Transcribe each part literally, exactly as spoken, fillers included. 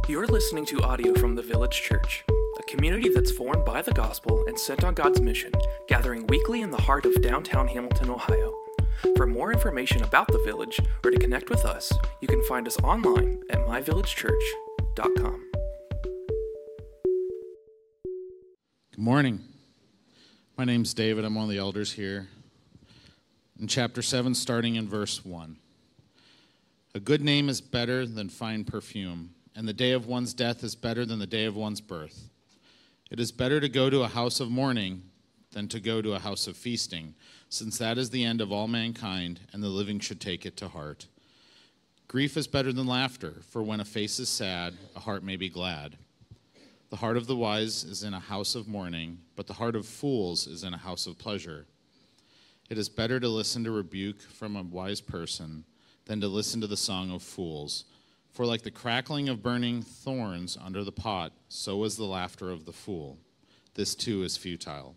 You're listening to audio from the Village Church, a community that's formed by the gospel and sent on God's mission, gathering weekly in the heart of downtown Hamilton, Ohio. For more information about the Village or to connect with us, you can find us online at my village church dot com. Good morning. My name's David. I'm one of the elders here. In chapter seven, starting in verse one. A good name is better than fine perfume, and the day of one's death is better than the day of one's birth. It is better to go to a house of mourning than to go to a house of feasting, since that is the end of all mankind, and the living should take it to heart. Grief is better than laughter, for when a face is sad, a heart may be glad. The heart of the wise is in a house of mourning, but the heart of fools is in a house of pleasure. It is better to listen to rebuke from a wise person than to listen to the song of fools. For like the crackling of burning thorns under the pot, so is the laughter of the fool. This too is futile.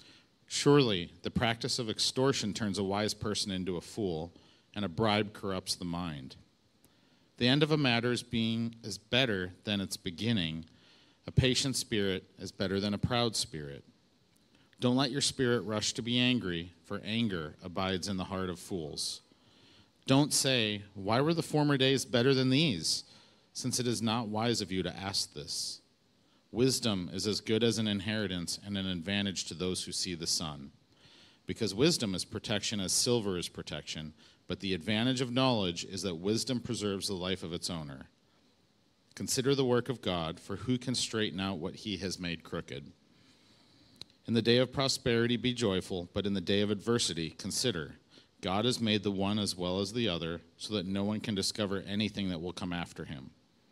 Surely the practice of extortion turns a wise person into a fool, and a bribe corrupts the mind. The end of a matter is being is better than its beginning. A patient spirit is better than a proud spirit. Don't let your spirit rush to be angry, for anger abides in the heart of fools. Don't say, "Why were the former days better than these?" Since it is not wise of you to ask this. Wisdom is as good as an inheritance and an advantage to those who see the sun. Because wisdom is protection as silver is protection, but the advantage of knowledge is that wisdom preserves the life of its owner. Consider the work of God, for who can straighten out what he has made crooked? In the day of prosperity be joyful, but in the day of adversity consider. God has made the one as well as the other, so that no one can discover anything that will come after him.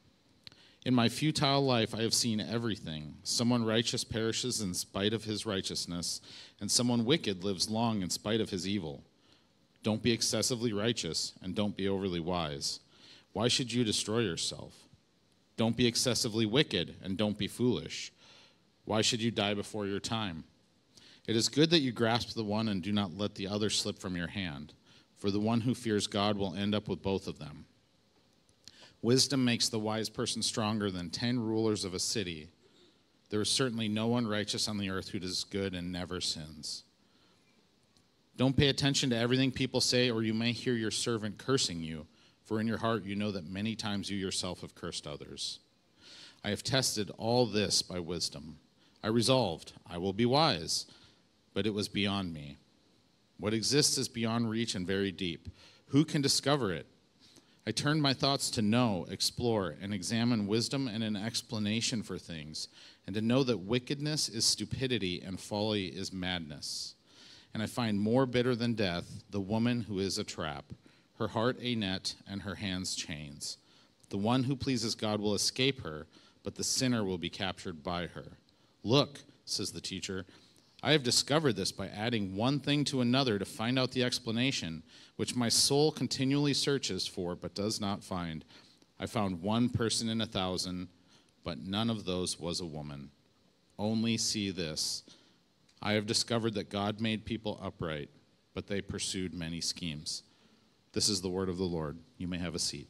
In my futile life I have seen everything. Someone righteous perishes in spite of his righteousness, and someone wicked lives long in spite of his evil. Don't be excessively righteous, and don't be overly wise. Why should you destroy yourself? Don't be excessively wicked, and don't be foolish. Why should you die before your time? It is good that you grasp the one and do not let the other slip from your hand, for the one who fears God will end up with both of them. Wisdom makes the wise person stronger than ten rulers of a city. There is certainly no one righteous on the earth who does good and never sins. Don't pay attention to everything people say, or you may hear your servant cursing you, for in your heart you know that many times you yourself have cursed others. I have tested all this by wisdom. I resolved, I will be wise. But it was beyond me. What exists is beyond reach and very deep. Who can discover it? I turned my thoughts to know, explore, and examine wisdom and an explanation for things, and to know that wickedness is stupidity and folly is madness. And I find more bitter than death the woman who is a trap, her heart a net and her hands chains. The one who pleases God will escape her, but the sinner will be captured by her. Look, says the teacher, I have discovered this by adding one thing to another to find out the explanation, which my soul continually searches for but does not find. I found one person in a thousand, but none of those was a woman. Only see this. I have discovered that God made people upright, but they pursued many schemes. This is the word of the Lord. You may have a seat.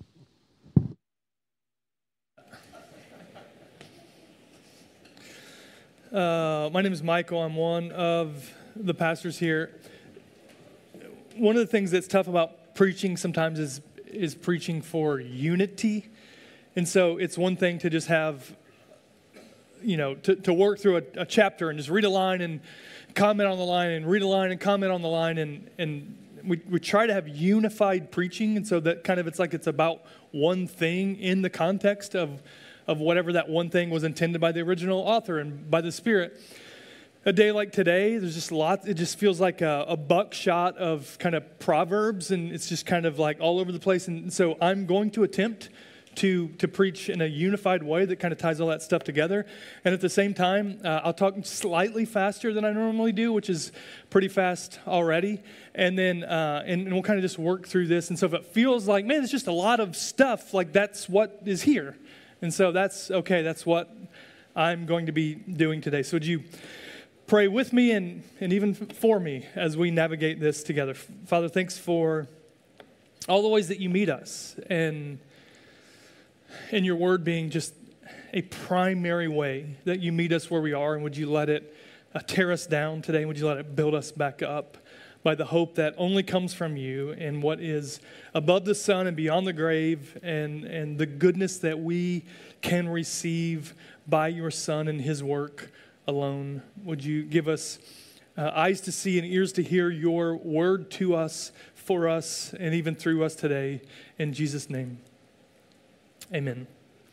Uh, my name is Michael. I'm one of the pastors here. One of the things that's tough about preaching sometimes is is preaching for unity. And so it's one thing to just have, you know, to, to work through a, a chapter and just read a line and comment on the line and read a line and comment on the line. And, and we, we try to have unified preaching. And so that kind of, it's like it's about one thing in the context of of whatever that one thing was intended by the original author and by the Spirit. A day like today, there's just lots, it just feels like a, a buckshot of kind of proverbs, and it's just kind of like all over the place. And so I'm going to attempt to to preach in a unified way that kind of ties all that stuff together. And at the same time, uh, I'll talk slightly faster than I normally do, which is pretty fast already. And then, uh, and, and we'll kind of just work through this. And so if it feels like, man, it's just a lot of stuff, like that's what is here. And so that's okay, that's what I'm going to be doing today. So would you pray with me and, and even for me as we navigate this together. Father, thanks for all the ways that you meet us. And in your word being just a primary way that you meet us where we are, and would you let it uh, tear us down today, and would you let it build us back up by the hope that only comes from you and what is above the sun and beyond the grave, and, and the goodness that we can receive by your Son and his work alone. Would you give us uh, eyes to see and ears to hear your word to us, for us, and even through us today. In Jesus' name, amen.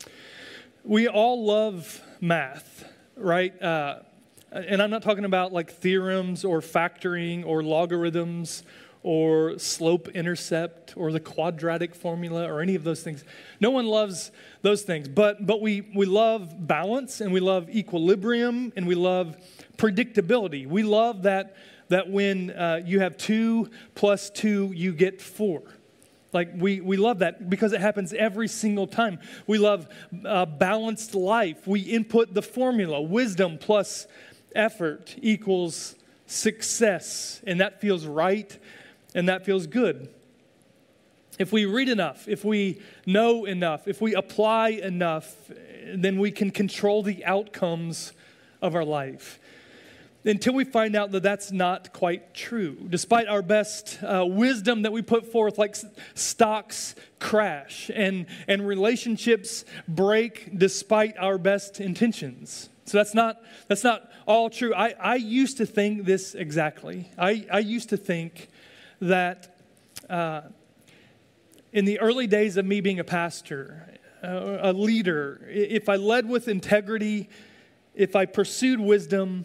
We all love math, right? Uh, And I'm not talking about like theorems or factoring or logarithms or slope intercept or the quadratic formula or any of those things. No one loves those things, but but we, we love balance, and we love equilibrium, and we love predictability. We love that, that when uh, you have two plus two, you get four. Like, we, we love that because it happens every single time. We love uh, balanced life. We input the formula, wisdom plus effort equals success, and that feels right, and that feels good. If we read enough, if we know enough, if we apply enough, then we can control the outcomes of our life. Until we find out that that's not quite true. Despite our best uh, wisdom that we put forth, like stocks crash and, and relationships break despite our best intentions. So that's not that's not all true. I, I used to think this exactly. I, I used to think that uh, in the early days of me being a pastor, uh, a leader, if I led with integrity, if I pursued wisdom,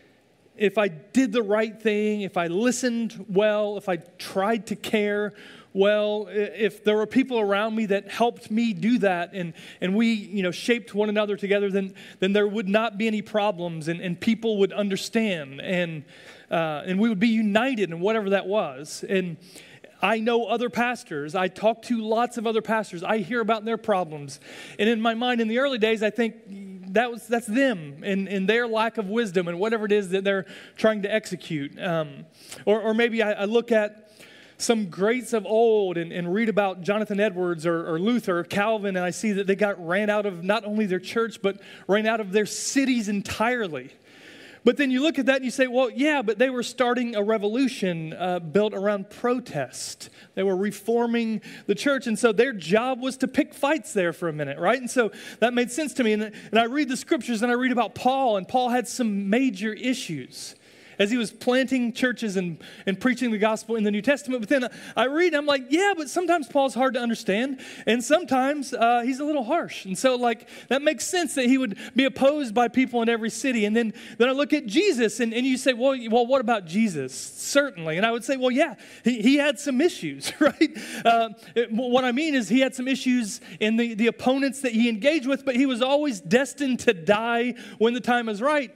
if I did the right thing, if I listened well, if I tried to care well, if there were people around me that helped me do that, and, and we, you know, shaped one another together, then then there would not be any problems, and, and people would understand, and uh, and we would be united in whatever that was. And I know other pastors. I talk to lots of other pastors. I hear about their problems. And in my mind, in the early days, I think that was that's them and, and their lack of wisdom and whatever it is that they're trying to execute. Um, or, or maybe I, I look at some greats of old and, and read about Jonathan Edwards or, or Luther or Calvin, and I see that they got ran out of not only their church, but ran out of their cities entirely. But then you look at that and you say, well, yeah, but they were starting a revolution uh, built around protest. They were reforming the church, and so their job was to pick fights there for a minute, right? And so that made sense to me. And, and I read the scriptures, and I read about Paul, and Paul had some major issues as he was planting churches and, and preaching the gospel in the New Testament. But then I read and I'm like, yeah, but sometimes Paul's hard to understand, and sometimes uh, he's a little harsh. And so like that makes sense that he would be opposed by people in every city. And then, then I look at Jesus, and, and you say, well, well, what about Jesus? Certainly. And I would say, well, yeah, he, he had some issues, right? Uh, it, what I mean is he had some issues in the, the opponents that he engaged with, but he was always destined to die when the time is right.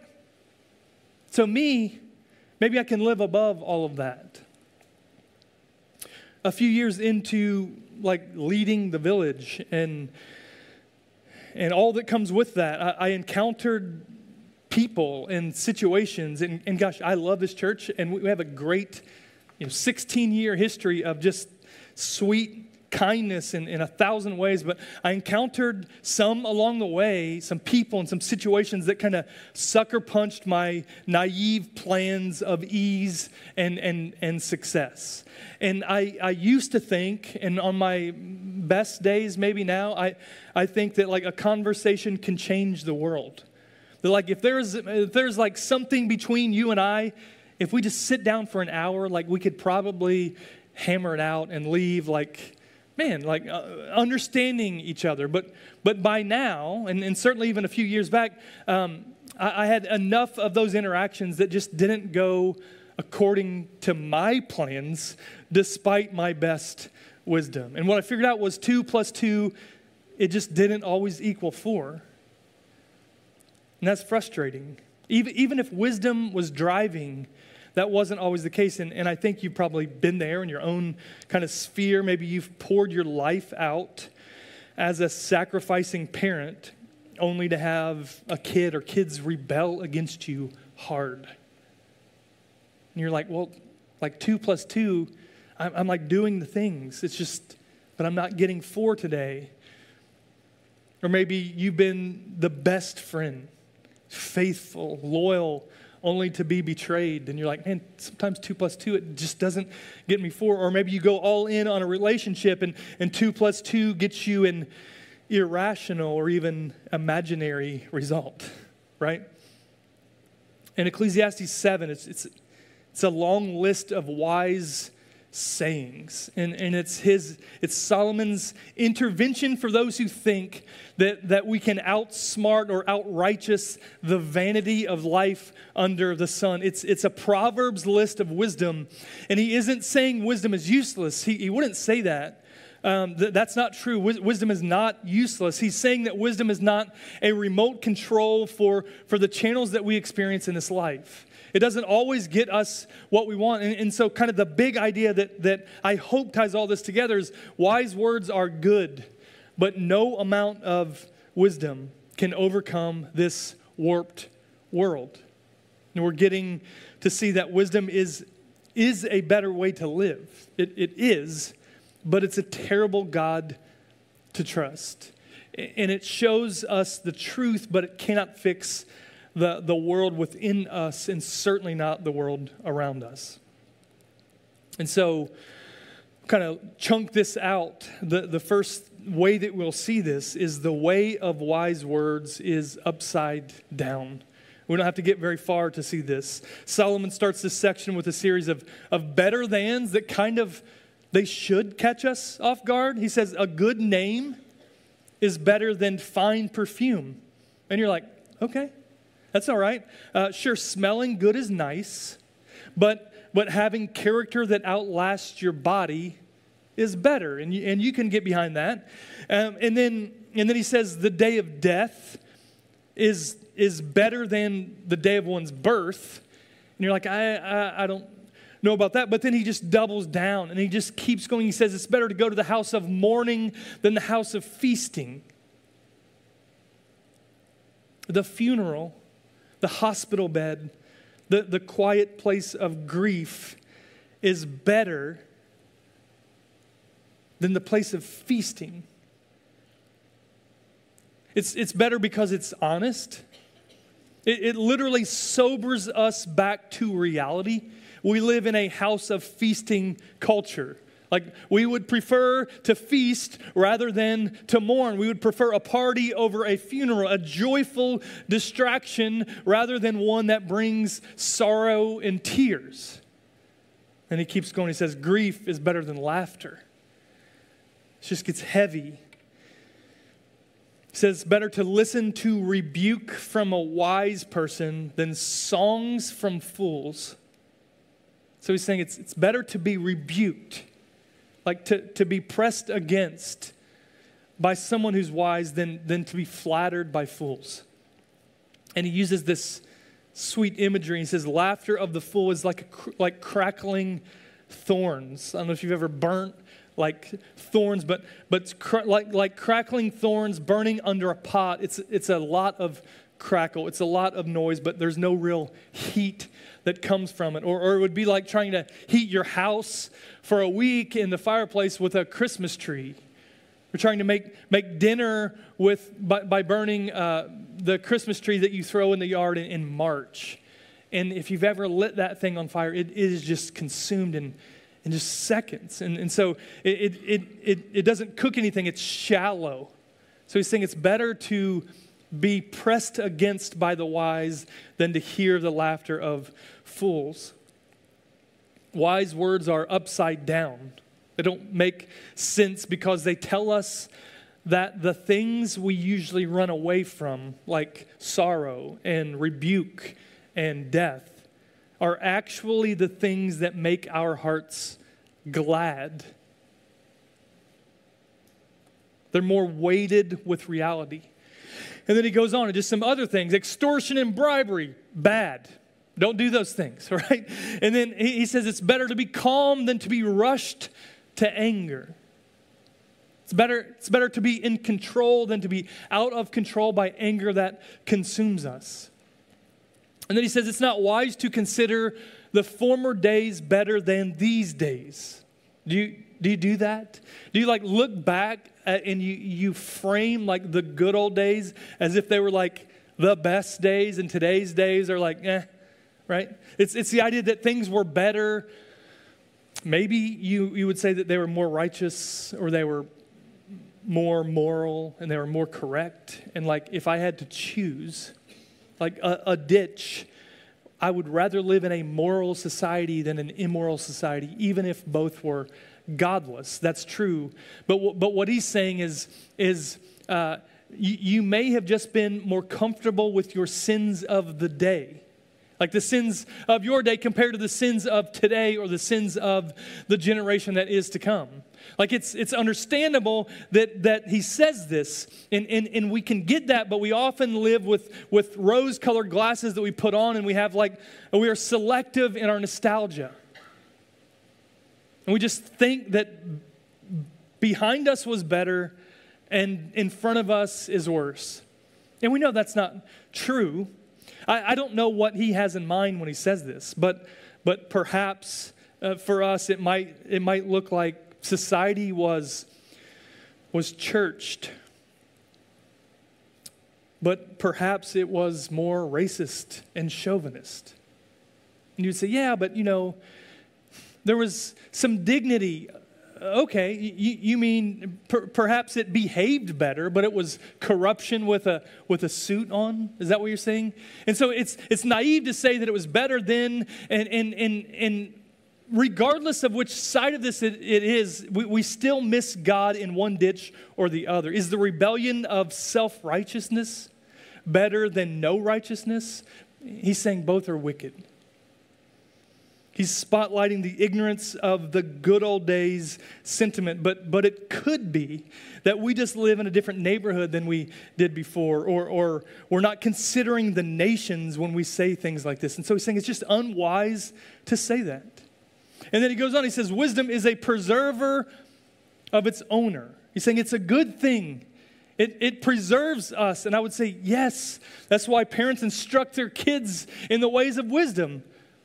So me, maybe I can live above all of that. A few years into like leading the village and and all that comes with that, I, I encountered people and situations, and, and gosh, I love this church, and we have a great, you know, sixteen-year history of just sweet kindness in, in a thousand ways, but I encountered some along the way, some people and some situations that kind of sucker punched my naive plans of ease and, and, and success. And I, I used to think, and on my best days maybe now, I, I think that like a conversation can change the world. That like if there's, if there's like something between you and I, if we just sit down for an hour, like we could probably hammer it out and leave like, man, like uh, understanding each other. But but by now, and, and certainly even a few years back, um, I, I had enough of those interactions that just didn't go according to my plans, despite my best wisdom. And what I figured out was two plus two, it just didn't always equal four. And that's frustrating. Even, even if wisdom was driving, that wasn't always the case, and, and I think you've probably been there in your own kind of sphere. Maybe you've poured your life out as a sacrificing parent only to have a kid or kids rebel against you hard. And you're like, well, like two plus two, I'm, I'm like doing the things. It's just, but I'm not getting four today. Or maybe you've been the best friend, faithful, loyal, only to be betrayed. And you're like, man, sometimes two plus two, it just doesn't get me four. Or maybe you go all in on a relationship and, and two plus two gets you an irrational or even imaginary result, right? In Ecclesiastes seven, it's, it's, it's a long list of wise sayings. And, and it's his, it's Solomon's intervention for those who think that, that we can outsmart or outrighteous the vanity of life under the sun. It's, it's a Proverbs list of wisdom. And he isn't saying wisdom is useless. He, he wouldn't say that. Um, th- that's not true. Wis- wisdom is not useless. He's saying that wisdom is not a remote control for, for the channels that we experience in this life. It doesn't always get us what we want. And, and so kind of the big idea that, that I hope ties all this together is wise words are good, but no amount of wisdom can overcome this warped world. And we're getting to see that wisdom is, is a better way to live. It, it is, but it's a terrible God to trust. And it shows us the truth, but it cannot fix the, the world within us, and certainly not the world around us. And so, kind of chunk this out. The, the first way that we'll see this is the way of wise words is upside down. We don't have to get very far to see this. Solomon starts this section with a series of, of better thans that kind of, they should catch us off guard. He says, a good name is better than fine perfume. And you're like, okay, that's all right. Uh, sure, smelling good is nice, but but having character that outlasts your body is better, and you, and you can get behind that. Um, and then and then he says the day of death is is better than the day of one's birth. And you're like, I I, I don't know about that. But then he just doubles down, and he just keeps going. He says it's better to go to the house of mourning than the house of feasting. The funeral, the hospital bed, the, the quiet place of grief is better than the place of feasting. It's, it's better because it's honest. It, it literally sobers us back to reality. We live in a house of feasting culture. Like, we would prefer to feast rather than to mourn. We would prefer a party over a funeral, a joyful distraction rather than one that brings sorrow and tears. And he keeps going. He says, grief is better than laughter. It just gets heavy. He says, better to listen to rebuke from a wise person than songs from fools. So he's saying it's, it's better to be rebuked, like to, to be pressed against by someone who's wise than, than to be flattered by fools. And he uses this sweet imagery. He says, laughter of the fool is like a, like crackling thorns. I don't know if you've ever burnt like thorns, but but cr- like like crackling thorns burning under a pot. It's it's a lot of crackle. It's a lot of noise, but there's no real heat that comes from it. Or, or it would be like trying to heat your house for a week in the fireplace with a Christmas tree. We're trying to make, make dinner with by, by burning uh, the Christmas tree that you throw in the yard in, in March. And if you've ever lit that thing on fire, it, it is just consumed in, in just seconds. And, and so it, it, it, it doesn't cook anything. It's shallow. So he's saying it's better to be pressed against by the wise than to hear the laughter of fools. Wise words are upside down. They don't make sense because they tell us that the things we usually run away from, like sorrow and rebuke and death, are actually the things that make our hearts glad. They're more weighted with reality. And then he goes on to just some other things. Extortion and bribery, bad. Don't do those things, right? And then he says it's better to be calm than to be rushed to anger. It's better, it's better to be in control than to be out of control by anger that consumes us. And then he says it's not wise to consider the former days better than these days. Do you, do you do that? Do you like look back uh, and you, you frame like the good old days as if they were like the best days, and today's days are like, eh, right? It's, it's the idea that things were better. Maybe you, you would say that they were more righteous, or they were more moral, and they were more correct. And like, if I had to choose, like a, a ditch, I would rather live in a moral society than an immoral society, even if both were godless. That's true. But w- but what he's saying is, is uh, you, you may have just been more comfortable with your sins of the day. Like the sins of your day compared to the sins of today, or the sins of the generation that is to come. Like it's it's understandable that that he says this, and, and, and we can get that, but we often live with, with rose-colored glasses that we put on, and we have like, we are selective in our nostalgia. And we just think that behind us was better, and in front of us is worse. And we know that's not true. I, I don't know what he has in mind when he says this, but but perhaps uh, for us it might it might look like society was was churched, but perhaps it was more racist and chauvinist. And you'd say, yeah, but you know, there was some dignity. Okay, you, you mean per, perhaps it behaved better, but it was corruption with a with a suit on? Is that what you're saying? And so it's it's naive to say that it was better then, and and and and regardless of which side of this it, it is, we, we still miss God in one ditch or the other. Is the rebellion of self-righteousness better than no righteousness? He's saying both are wicked. He's spotlighting the ignorance of the good old days sentiment, but but it could be that we just live in a different neighborhood than we did before, or or we're not considering the nations when we say things like this. And so he's saying it's just unwise to say that. And then he goes on, he says, wisdom is a preserver of its owner. He's saying it's a good thing. It, it preserves us. And I would say, yes, that's why parents instruct their kids in the ways of wisdom.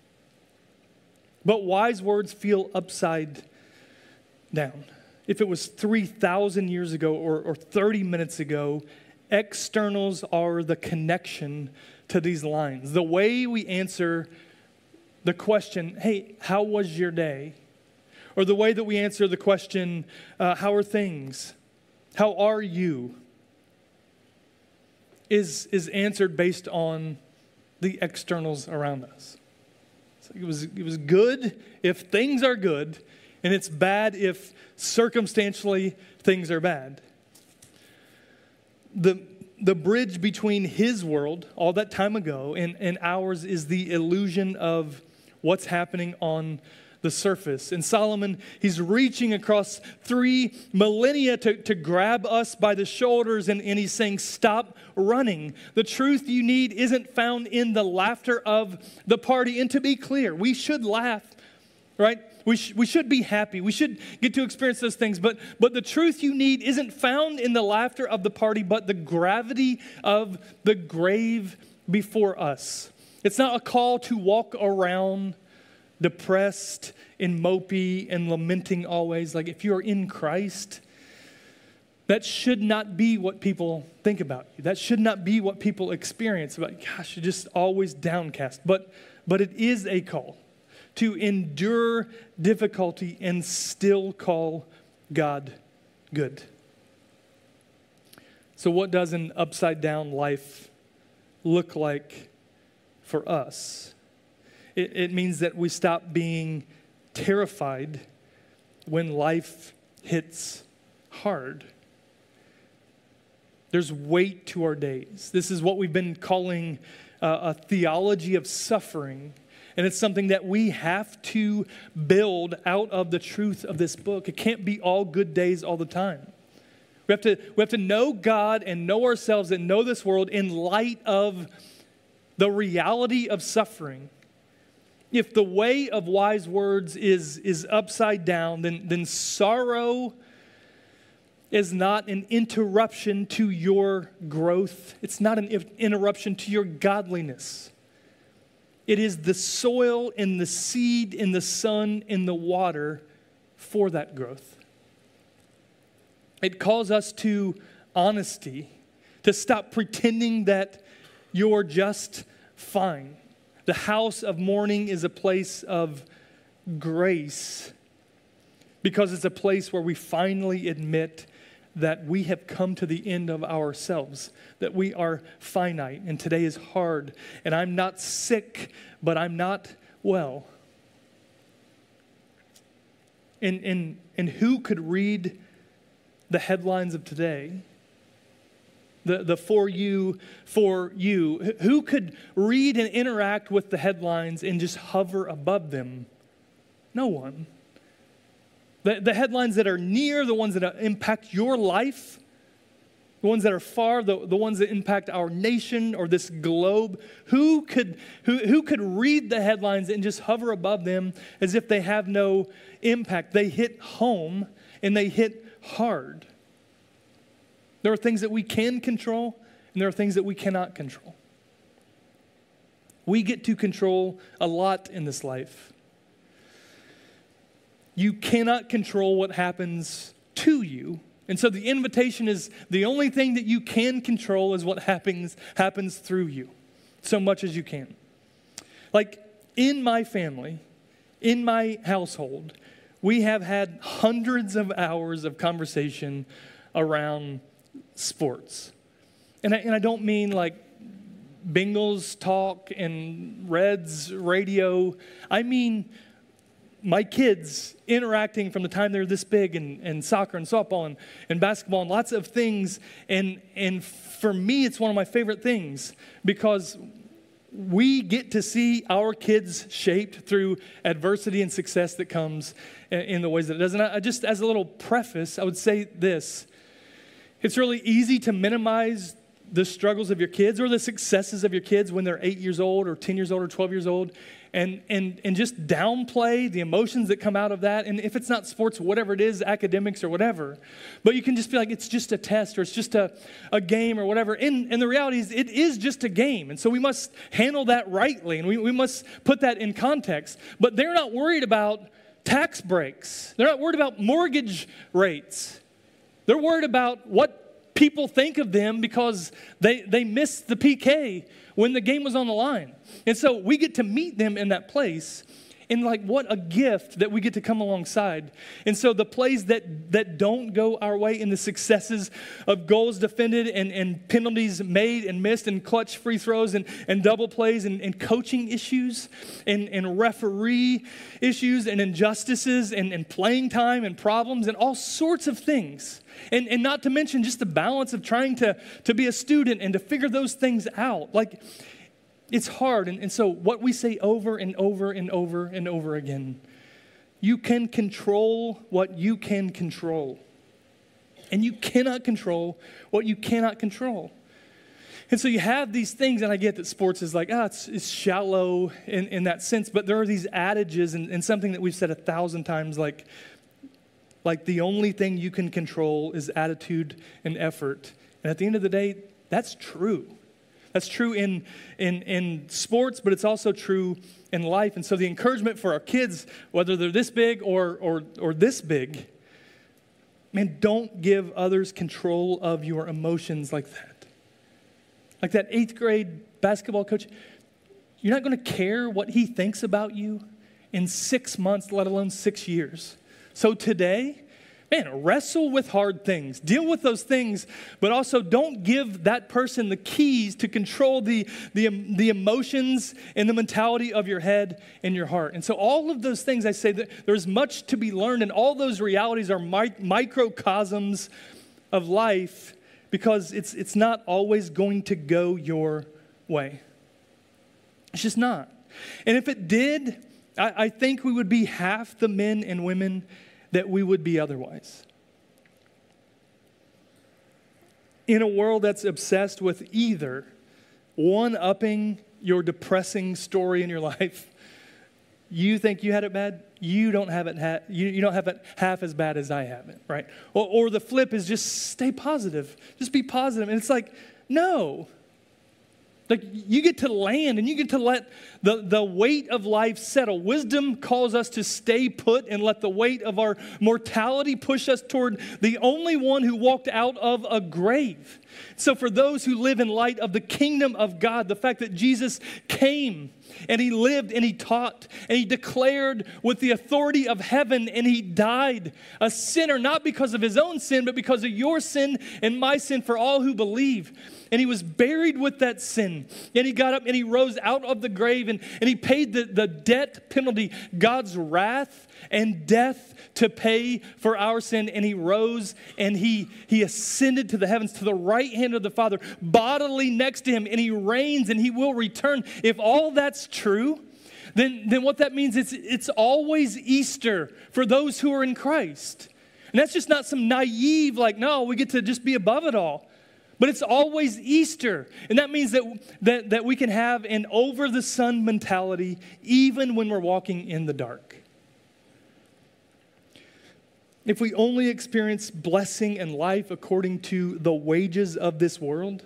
But wise words feel upside down. If it was three thousand years ago or, or thirty minutes ago, externals are the connection to these lines. The way we answer the question, hey, how was your day? Or the way that we answer the question, uh, how are things? How are you? Is, is answered based on the externals around us. So it was, it was good if things are good, and it's bad if circumstantially things are bad. The The bridge between his world, all that time ago, and, and ours is the illusion of what's happening on the surface. And Solomon, he's reaching across three millennia to, to grab us by the shoulders, and, and he's saying, stop running. The truth you need isn't found in the laughter of the party. And to be clear, we should laugh, right? We, sh- we should be happy. We should get to experience those things. But, but the truth you need isn't found in the laughter of the party, but the gravity of the grave before us. It's not a call to walk around depressed and mopey and lamenting always. Like if you're in Christ, that should not be what people think about you. That should not be what people experience about, gosh, you're just always downcast. But, but it is a call to endure difficulty and still call God good. So what does an upside down life look like for us? It, it means that we stop being terrified when life hits hard. There's weight to our days. This is what we've been calling uh, a theology of suffering. And it's something that we have to build out of the truth of this book. It can't be all good days all the time. We have to, we have to know God and know ourselves and know this world in light of the reality of suffering. If the way of wise words is, is upside down, then, then sorrow is not an interruption to your growth. It's not an interruption to your godliness. It is the soil and the seed and the sun and the water for that growth. It calls us to honesty, to stop pretending that you're just fine. The house of mourning is a place of grace because it's a place where we finally admit that we have come to the end of ourselves, that we are finite, and today is hard, and I'm not sick, but I'm not well. And, and, and who could read the headlines of today? The, the for you, for you. Who could read and interact with the headlines and just hover above them? No one. The, the headlines that are near, the ones that impact your life, the ones that are far, the, the ones that impact our nation or this globe, who could, who, who could read the headlines and just hover above them as if they have no impact? They hit home and they hit hard. There are things that we can control and there are things that we cannot control. We get to control a lot in this life. You cannot control what happens to you. And so the invitation is the only thing that you can control is what happens, happens through you, so much as you can. Like in my family, in my household, we have had hundreds of hours of conversation around sports. And I, and I don't mean like Bengals talk and Reds radio. I mean my kids interacting from the time they're this big in, in soccer and softball and, and basketball and lots of things. And, and for me, it's one of my favorite things because we get to see our kids shaped through adversity and success that comes in, in the ways that it does. And I, just as a little preface, I would say this. It's really easy to minimize the struggles of your kids or the successes of your kids when they're eight years old or ten years old or twelve years old. And, and and just downplay the emotions that come out of that. And if it's not sports, whatever it is, academics or whatever. But you can just feel like it's just a test or it's just a, a game or whatever. And, and the reality is it is just a game. And so we must handle that rightly. And we, we must put that in context. But they're not worried about tax breaks. They're not worried about mortgage rates. They're worried about what people think of them because they, they missed the P K when the game was on the line. And so we get to meet them in that place. And like, what a gift that we get to come alongside. And so the plays that, that don't go our way and the successes of goals defended and, and penalties made and missed and clutch free throws and, and double plays and, and coaching issues and, and referee issues and injustices and, and playing time and problems and all sorts of things. And, and not to mention just the balance of trying to, to be a student and to figure those things out. Like, it's hard. And, and so what we say over and over and over and over again, you can control what you can control. And you cannot control what you cannot control. And so you have these things, and I get that sports is like, ah, it's, it's shallow in, in that sense, but there are these adages and, and something that we've said a thousand times, like, like the only thing you can control is attitude and effort. And at the end of the day, that's true. That's true in, in, in sports, but it's also true in life. And so the encouragement for our kids, whether they're this big or, or, or this big, man, don't give others control of your emotions like that. Like that eighth grade basketball coach, you're not going to care what he thinks about you in six months, let alone six years. So today, man, wrestle with hard things. Deal with those things, but also don't give that person the keys to control the, the, the emotions and the mentality of your head and your heart. And so all of those things, I say that there's much to be learned, and all those realities are mi- microcosms of life because it's, it's not always going to go your way. It's just not. And if it did, I, I think we would be half the men and women that we would be otherwise. In a world that's obsessed with either one-upping your depressing story in your life, you think you had it bad, you don't have it ha- you, you don't have it half as bad as I have it, right? Or, or the flip is just stay positive, just be positive. And it's like, no. Like, you get to land and you get to let the, the weight of life settle. Wisdom calls us to stay put and let the weight of our mortality push us toward the only one who walked out of a grave. So for those who live in light of the kingdom of God, the fact that Jesus came and he lived and he taught and he declared with the authority of heaven, and he died a sinner, not because of his own sin, but because of your sin and my sin for all who believe. And he was buried with that sin. And he got up and he rose out of the grave, and, and he paid the, the debt penalty, God's wrath and death to pay for our sin. And he rose and he, he ascended to the heavens, to the right hand of the Father, bodily next to him, and he reigns and he will return. If all that's true, then, then what that means is it's always Easter for those who are in Christ. And that's just not some naive, like, no, we get to just be above it all. But it's always Easter. And that means that, that, that we can have an over-the-sun mentality even when we're walking in the dark. If we only experience blessing and life according to the wages of this world,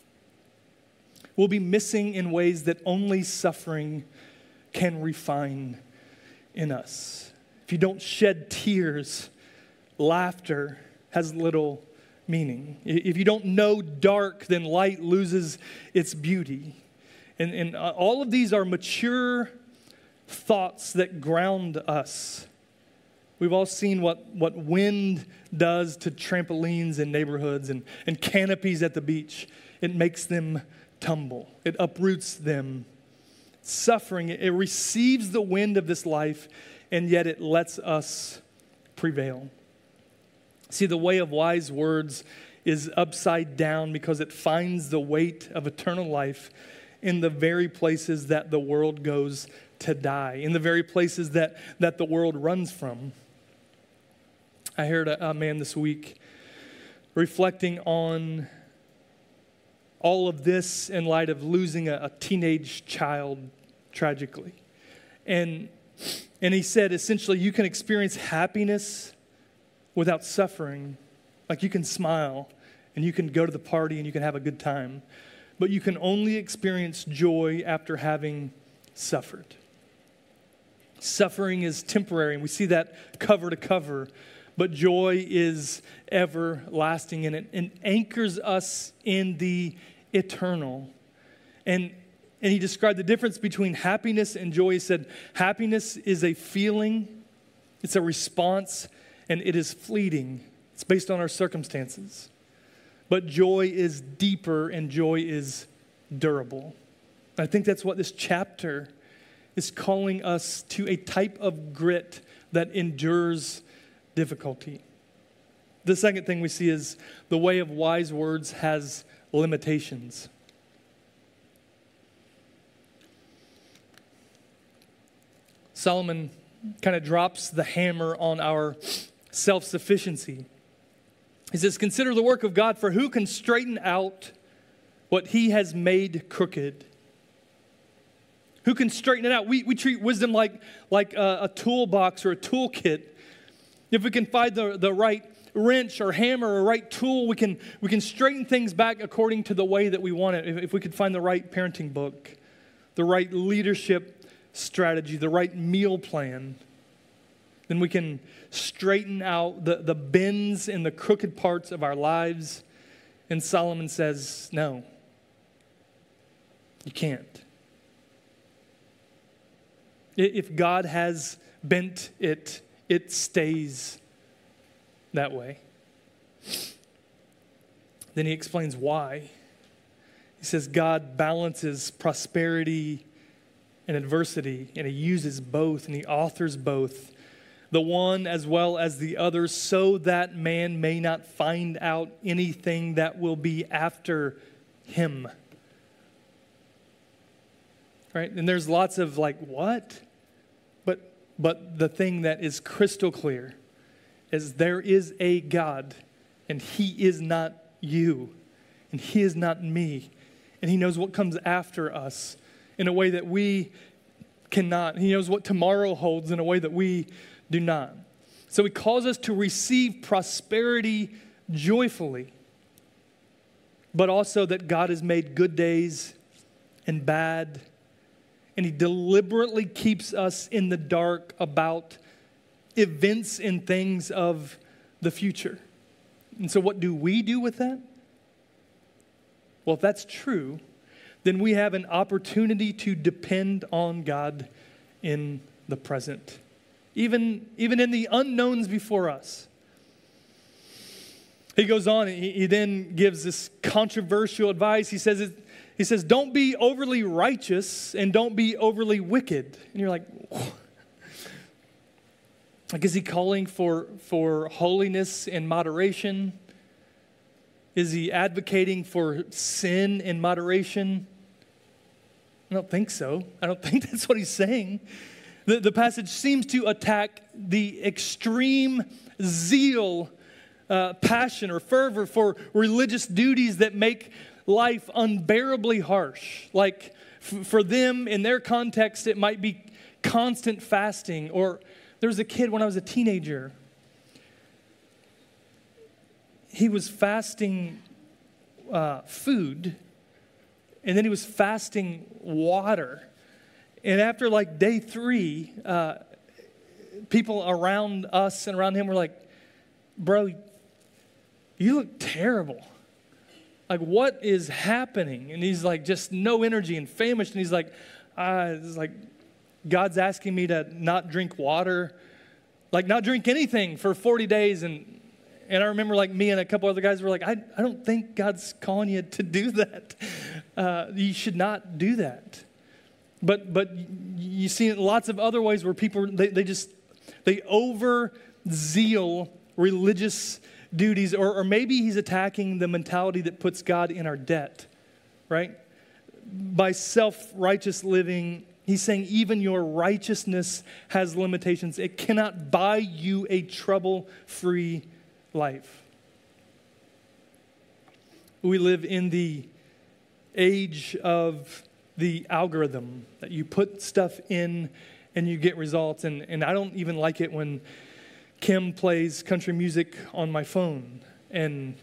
we'll be missing in ways that only suffering can refine in us. If you don't shed tears, laughter has little meaning. If you don't know dark, then light loses its beauty. And, and all of these are mature thoughts that ground us. We've all seen what, what wind does to trampolines in neighborhoods and, and canopies at the beach. It makes them tumble. It uproots them. Suffering, it receives the wind of this life, and yet it lets us prevail. See, the way of wise words is upside down because it finds the weight of eternal life in the very places that the world goes to die, in the very places that, that the world runs from. I heard a, a man this week reflecting on all of this in light of losing a, a teenage child tragically. And, and he said, essentially, you can experience happiness without suffering. Like, you can smile and you can go to the party and you can have a good time, but you can only experience joy after having suffered. Suffering is temporary, and we see that cover to cover, but joy is everlasting, and it, it anchors us in the eternal. And, and he described the difference between happiness and joy. He said, happiness is a feeling, it's a response, and it is fleeting. It's based on our circumstances. But joy is deeper and joy is durable. I think that's what this chapter is calling us to, a type of grit that endures difficulty. The second thing we see is the way of wise words has limitations. Solomon kind of drops the hammer on our self-sufficiency. He says, consider the work of God, for who can straighten out what he has made crooked? Who can straighten it out? We, we treat wisdom like, like a, a toolbox or a toolkit. If we can find the, the right wrench or hammer or right tool, we can, we can straighten things back according to the way that we want it. If, if we could find the right parenting book, the right leadership strategy, the right meal plan, then we can straighten out the, the bends and the crooked parts of our lives. And Solomon says, no, you can't. If God has bent it, it stays that way. Then he explains why. He says God balances prosperity and adversity, and he uses both, and he authors both, the one as well as the other, so that man may not find out anything that will be after him. Right? And there's lots of like, what? But but the thing that is crystal clear is there is a God, and he is not you, and he is not me, and he knows what comes after us in a way that we cannot. He knows what tomorrow holds in a way that we do not. So he calls us to receive prosperity joyfully, but also that God has made good days and bad, and he deliberately keeps us in the dark about events and things of the future. And so what do we do with that? Well, if that's true, then we have an opportunity to depend on God in the present, even, even in the unknowns before us. He goes on, and he, he then gives this controversial advice. He says, it, he says, don't be overly righteous and don't be overly wicked. And you're like, like, is he calling for, for holiness and moderation? Is he advocating for sin and moderation? I don't think so. I don't think that's what he's saying. The, the passage seems to attack the extreme zeal, uh, passion, or fervor for religious duties that make life unbearably harsh. Like f- for them, in their context, it might be constant fasting. Or there was a kid when I was a teenager. He was fasting uh, food, and then he was fasting water. And after like day three, uh, people around us and around him were like, bro, you look terrible. Like, what is happening? And he's like, just no energy and famished. And he's like, uh, it's like, God's asking me to not drink water, like not drink anything for forty days. And and I remember like me and a couple other guys were like, I, I don't think God's calling you to do that. Uh, you should not do that. But but you see lots of other ways where people, they, they just, they over-zeal religious duties. Or, or maybe he's attacking the mentality that puts God in our debt, right? By self-righteous living, he's saying even your righteousness has limitations. It cannot buy you a trouble-free life. We live in the age of the algorithm, that you put stuff in and you get results. And, and I don't even like it when Kim plays country music on my phone and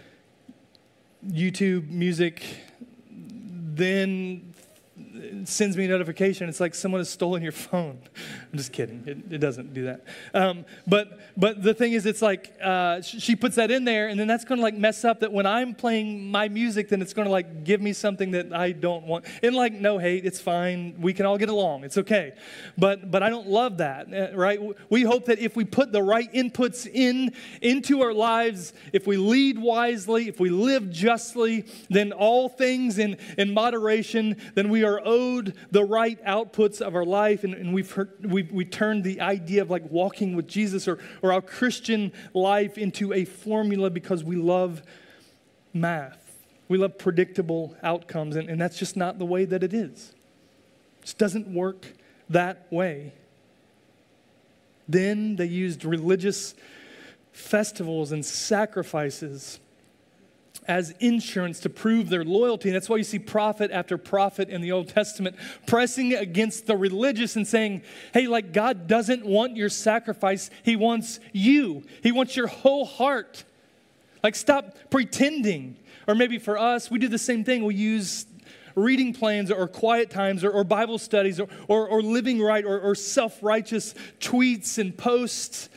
YouTube music then sends me a notification. It's like someone has stolen your phone. I'm just kidding. It, it doesn't do that. Um, but but the thing is, it's like uh, she puts that in there, and then that's going to like mess up that when I'm playing my music, then it's going to like give me something that I don't want. And like, no hate, it's fine. We can all get along. It's okay. But but I don't love that, uh, right? We hope that if we put the right inputs in into our lives, if we lead wisely, if we live justly, then all things in, in moderation, then we are owed the right outputs of our life. And, and we've heard, we we turned the idea of like walking with Jesus or, or our Christian life into a formula because we love math. We love predictable outcomes. And, and that's just not the way that it is. It just doesn't work that way. Then they used religious festivals and sacrifices as insurance to prove their loyalty. And that's why you see prophet after prophet in the Old Testament pressing against the religious and saying, hey, like God doesn't want your sacrifice. He wants you. He wants your whole heart. Like stop pretending. Or maybe for us, we do the same thing. We use reading plans or quiet times or, or Bible studies or, or, or living right or, or self-righteous tweets and posts.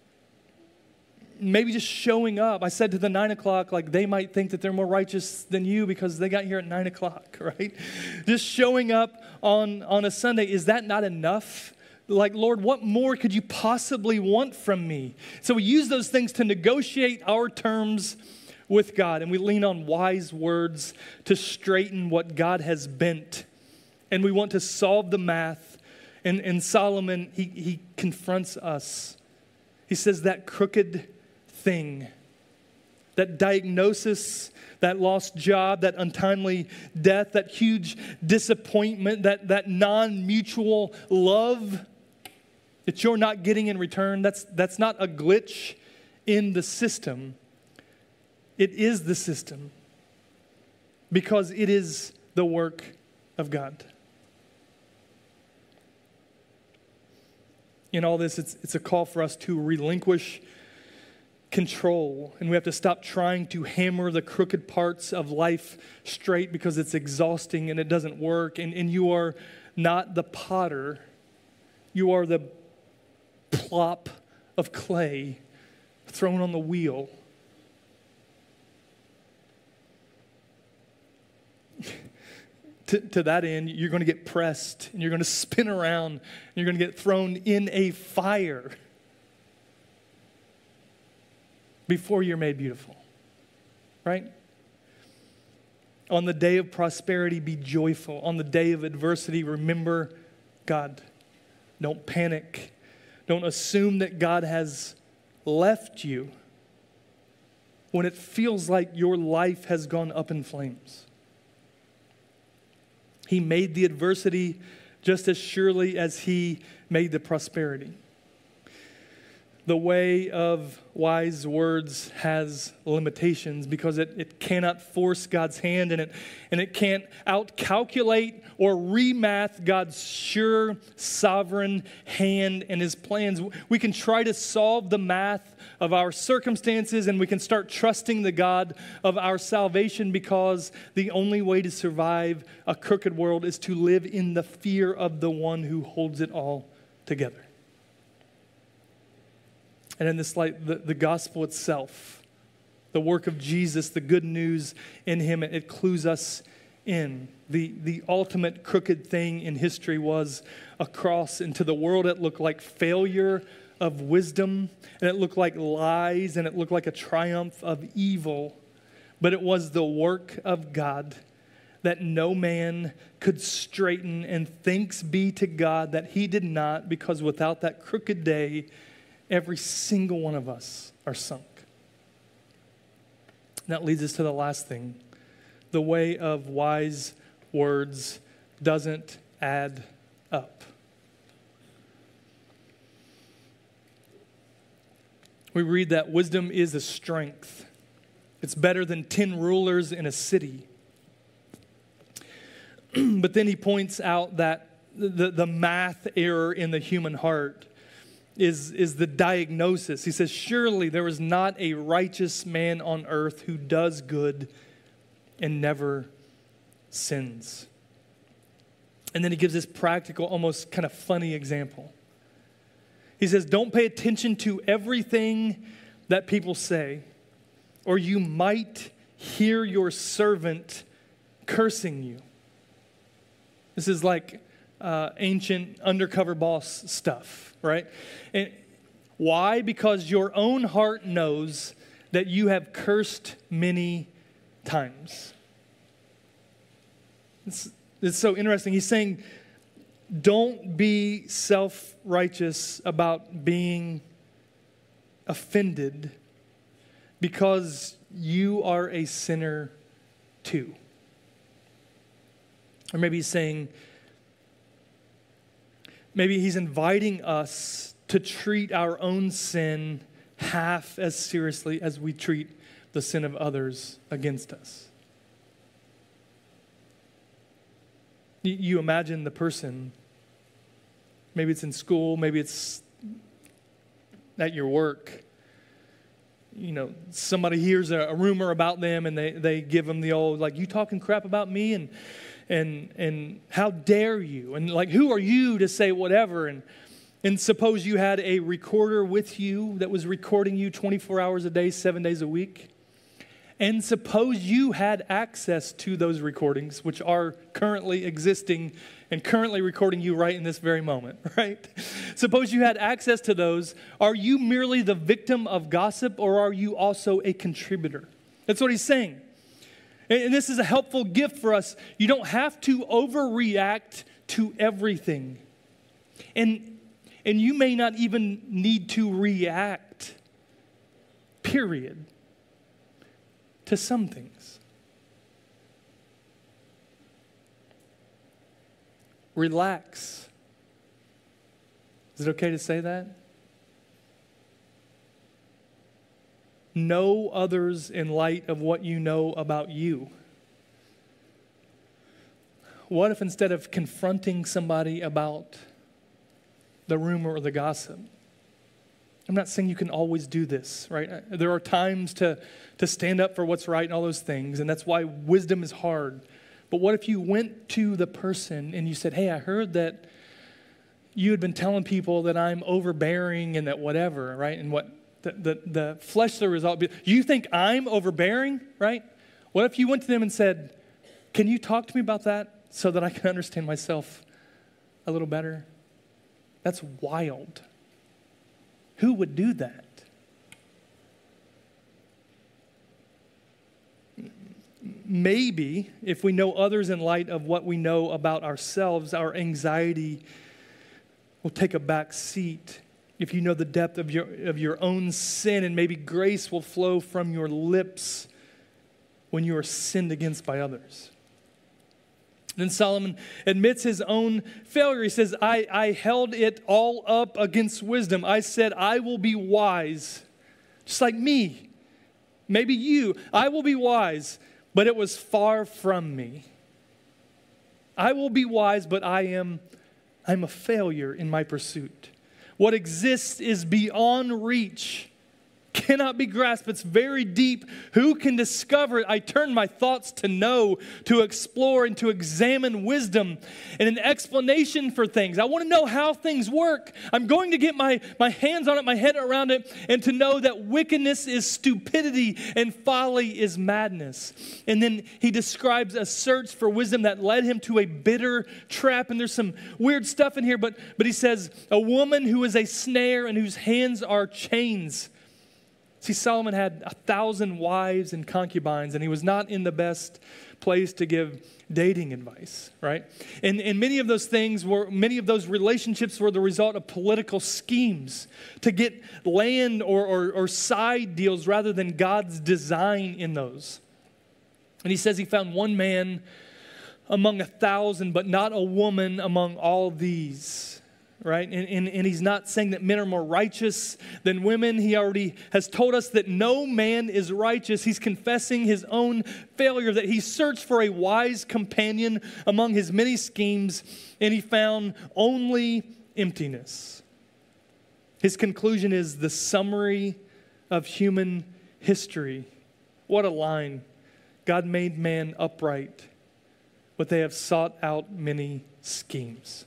Maybe just showing up. I said to the nine o'clock, like they might think that they're more righteous than you because they got here at nine o'clock, right? Just showing up on, on a Sunday, is that not enough? Like, Lord, what more could you possibly want from me? So we use those things to negotiate our terms with God, and we lean on wise words to straighten what God has bent. And we want to solve the math. And, and Solomon, he, he confronts us. He says that crooked thing, that diagnosis, that lost job, that untimely death, that huge disappointment, that, that non-mutual love that you're not getting in return, that's, that's not a glitch in the system. It is the system because it is the work of God. In all this, it's, it's a call for us to relinquish control, and we have to stop trying to hammer the crooked parts of life straight because it's exhausting and it doesn't work. And, and you are not the potter. You are the plop of clay thrown on the wheel. to, to that end, you're going to get pressed, and you're going to spin around, and you're going to get thrown in a fire before you're made beautiful, right? On the day of prosperity, be joyful. On the day of adversity, remember God. Don't panic. Don't assume that God has left you when it feels like your life has gone up in flames. He made the adversity just as surely as He made the prosperity. The way of wise words has limitations because it, it cannot force God's hand, and it, and it can't out-calculate or remath God's sure, sovereign hand and His plans. We can try to solve the math of our circumstances, and we can start trusting the God of our salvation, because the only way to survive a crooked world is to live in the fear of the one who holds it all together. And in this light, the, the gospel itself, the work of Jesus, the good news in Him, it, it clues us in. The, the ultimate crooked thing in history was a cross, and to the world it looked like failure of wisdom, and it looked like lies, and it looked like a triumph of evil. But it was the work of God that no man could straighten, and thanks be to God that He did not, because without that crooked day, every single one of us are sunk. And that leads us to the last thing. The way of wise words doesn't add up. We read that wisdom is a strength. It's better than ten rulers in a city. But then he points out that the, the math error in the human heart Is, is the diagnosis. He says, surely there is not a righteous man on earth who does good and never sins. And then he gives this practical, almost kind of funny example. He says, don't pay attention to everything that people say, or you might hear your servant cursing you. This is like Uh, ancient undercover boss stuff, right? And why? Because your own heart knows that you have cursed many times. It's, it's so interesting. He's saying, don't be self-righteous about being offended, because you are a sinner too. Or maybe he's saying, maybe he's inviting us to treat our own sin half as seriously as we treat the sin of others against us. You imagine the person, maybe it's in school, maybe it's at your work. You know, somebody hears a, a rumor about them, and they, they give them the old, like, you talking crap about me? And And and how dare you? And like, who are you to say whatever? And and suppose you had a recorder with you that was recording you twenty-four hours a day, seven days a week. And suppose you had access to those recordings, which are currently existing and currently recording you right in this very moment, right? Suppose you had access to those. Are you merely the victim of gossip, or are you also a contributor? That's what he's saying. And this is a helpful gift for us. You don't have to overreact to everything. And, and you may not even need to react, period, to some things. Relax. Is it okay to say that? Know others in light of what you know about you. What if instead of confronting somebody about the rumor or the gossip, I'm not saying you can always do this, right? There are times to, to stand up for what's right and all those things, and that's why wisdom is hard. But what if you went to the person and you said, hey, I heard that you had been telling people that I'm overbearing and that whatever, right? And what the, the, the fleshly result, you think I'm overbearing, right? What if you went to them and said, can you talk to me about that so that I can understand myself a little better? That's wild. Who would do that? Maybe if we know others in light of what we know about ourselves, our anxiety will take a back seat. If you know the depth of your, of your own sin, and maybe grace will flow from your lips when you are sinned against by others. Then Solomon admits his own failure. He says, I, I held it all up against wisdom. I said, I will be wise, just like me. Maybe you. I will be wise, but it was far from me. I will be wise, but I am I'm a failure in my pursuit. What exists is beyond reach, cannot be grasped. It's very deep. Who can discover it? I turn my thoughts to know, to explore, and to examine wisdom and an explanation for things. I want to know how things work. I'm going to get my, my hands on it, my head around it, and to know that wickedness is stupidity and folly is madness. And then he describes a search for wisdom that led him to a bitter trap. And there's some weird stuff in here, but, but he says, a woman who is a snare and whose hands are chains. See, Solomon had a thousand wives and concubines, and he was not in the best place to give dating advice, right? And, and many of those things were, many of those relationships were the result of political schemes to get land or, or, or side deals rather than God's design in those. And he says he found one man among a thousand, but not a woman among all these. Right? And, and, and he's not saying that men are more righteous than women. He already has told us that no man is righteous. He's confessing his own failure, that he searched for a wise companion among his many schemes, and he found only emptiness. His conclusion is the summary of human history. What a line. God made man upright, but they have sought out many schemes.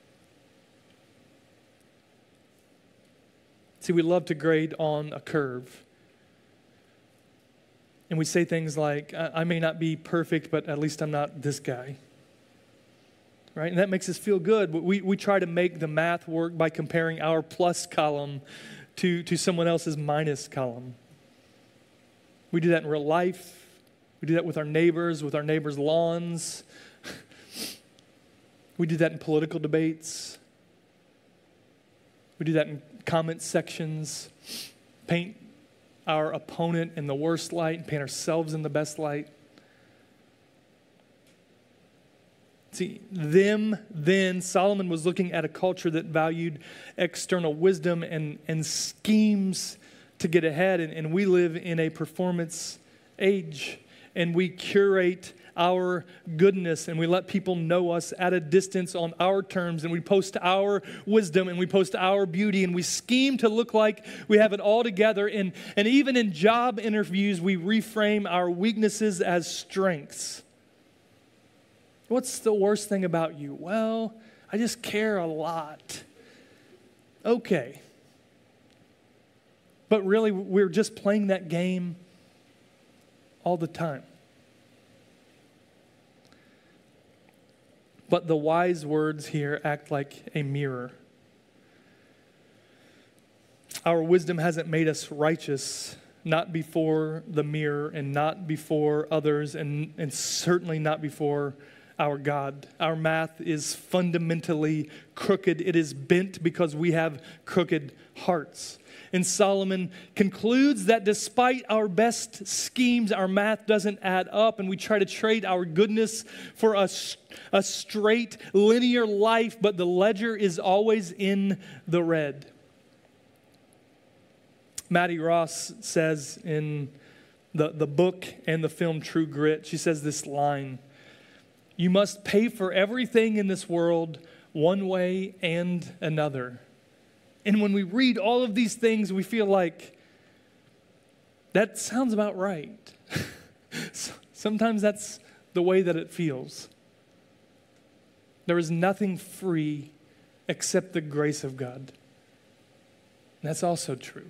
See, we love to grade on a curve. And we say things like, I may not be perfect, but at least I'm not this guy. Right? And that makes us feel good. But we, we try to make the math work by comparing our plus column to, to someone else's minus column. We do that in real life. We do that with our neighbors, with our neighbors' lawns. We do that in political debates. We do that in comment sections, paint our opponent in the worst light and paint ourselves in the best light. See, them then, Solomon was looking at a culture that valued external wisdom and, and schemes to get ahead. And, and we live in a performance age, and we curate our goodness, and we let people know us at a distance on our terms, and we post our wisdom, and we post our beauty, and we scheme to look like we have it all together. And, and even in job interviews, we reframe our weaknesses as strengths. What's the worst thing about you? Well, I just care a lot. Okay. But really, we're just playing that game all the time. But the wise words here act like a mirror. Our wisdom hasn't made us righteous, not before the mirror and not before others, and, and certainly not before our God. Our math is fundamentally crooked. It is bent because we have crooked hearts. And Solomon concludes that despite our best schemes, our math doesn't add up, and we try to trade our goodness for a, a straight, linear life, but the ledger is always in the red. Maddie Ross says in the, the book and the film True Grit, she says this line, "You must pay for everything in this world one way and another. And when we read all of these things, we feel like that sounds about right. Sometimes that's the way that it feels. There is nothing free except the grace of God. And that's also true.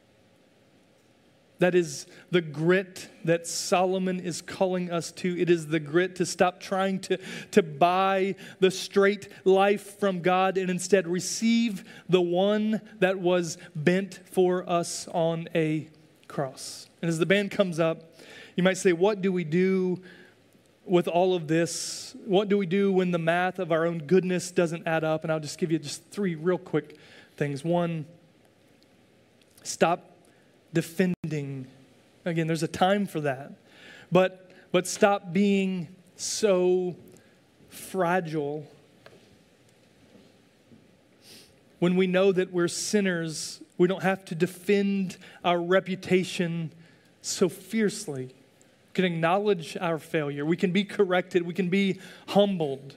That is the grit that Solomon is calling us to. It is the grit to stop trying to, to buy the straight life from God and instead receive the one that was bent for us on a cross. And as the band comes up, you might say, what do we do with all of this? What do we do when the math of our own goodness doesn't add up? And I'll just give you just three real quick things. One, stop defending. Again, there's a time for that. But but stop being so fragile. When we know that we're sinners, we don't have to defend our reputation so fiercely. We can acknowledge our failure. We can be corrected. We can be humbled.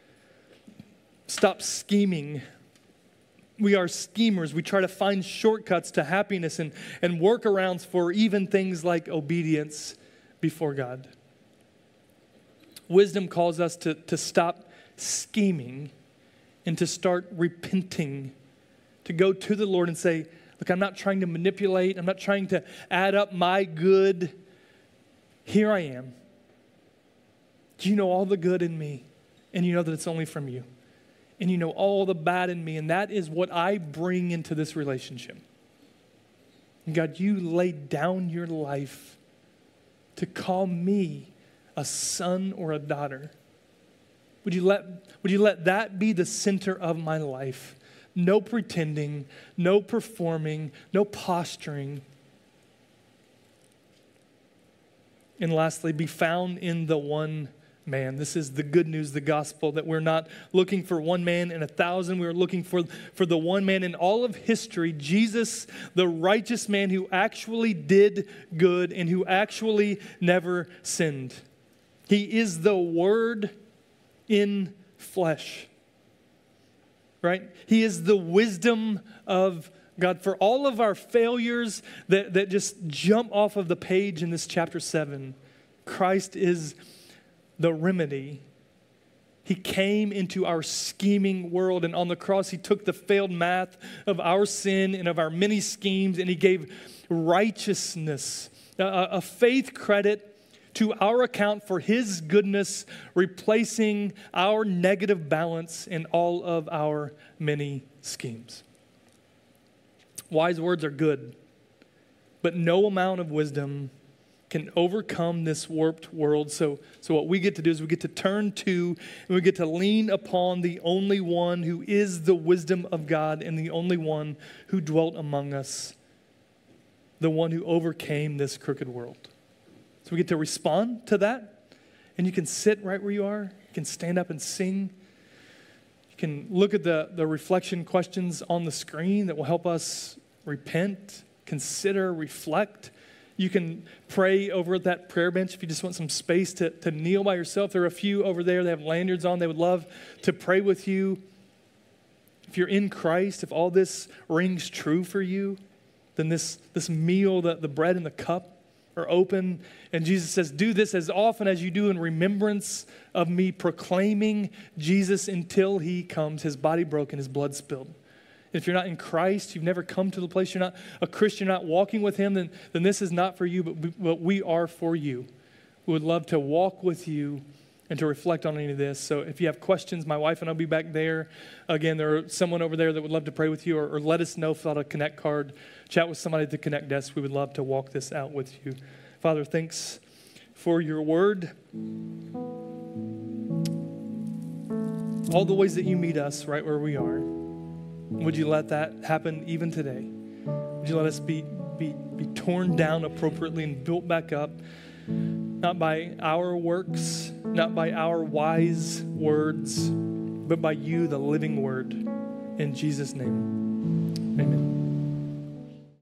Stop scheming. We are schemers. We try to find shortcuts to happiness and, and workarounds for even things like obedience before God. Wisdom calls us to, to stop scheming and to start repenting, to go to the Lord and say, look, I'm not trying to manipulate. I'm not trying to add up my good. Here I am. You know all the good in me, and you know that it's only from you. And you know all the bad in me, and that is what I bring into this relationship. And God, you laid down your life to call me a son or a daughter. Would you let, would you let that be the center of my life? No pretending, no performing, no posturing. And lastly, be found in the one man. This is the good news, the gospel, that we're not looking for one man in a thousand. We're looking for, for the one man in all of history, Jesus, the righteous man who actually did good and who actually never sinned. He is the Word in flesh, right? He is the wisdom of God. For all of our failures that, that just jump off of the page in this chapter seven, Christ is the remedy. He came into our scheming world, and on the cross, he took the failed math of our sin and of our many schemes, and he gave righteousness, a, a faith credit to our account for his goodness, replacing our negative balance in all of our many schemes. Wise words are good, but no amount of wisdom can overcome this warped world. So, so what we get to do is we get to turn to and we get to lean upon the only one who is the wisdom of God and the only one who dwelt among us, the one who overcame this crooked world. So we get to respond to that, and you can sit right where you are. You can stand up and sing. You can look at the, the reflection questions on the screen that will help us repent, consider, reflect. You can pray over at that prayer bench if you just want some space to, to kneel by yourself. There are a few over there that have lanyards on. They would love to pray with you. If you're in Christ, if all this rings true for you, then this, this meal, the, the bread and the cup are open. And Jesus says, do this as often as you do in remembrance of me, proclaiming Jesus until he comes, his body broken, his blood spilled. If you're not in Christ, you've never come to the place, you're not a Christian, you're not walking with him, then, then this is not for you, but, but we are for you. We would love to walk with you and to reflect on any of this. So if you have questions, my wife and I'll be back there. Again, there are someone over there that would love to pray with you, or, or let us know, fill out a Connect card, chat with somebody at the Connect desk. We would love to walk this out with you. Father, thanks for your word. All the ways that you meet us right where we are. Would you let that happen even today? Would you let us be, be, be torn down appropriately and built back up, not by our works, not by our wise words, but by you, the living word. In Jesus' name, amen.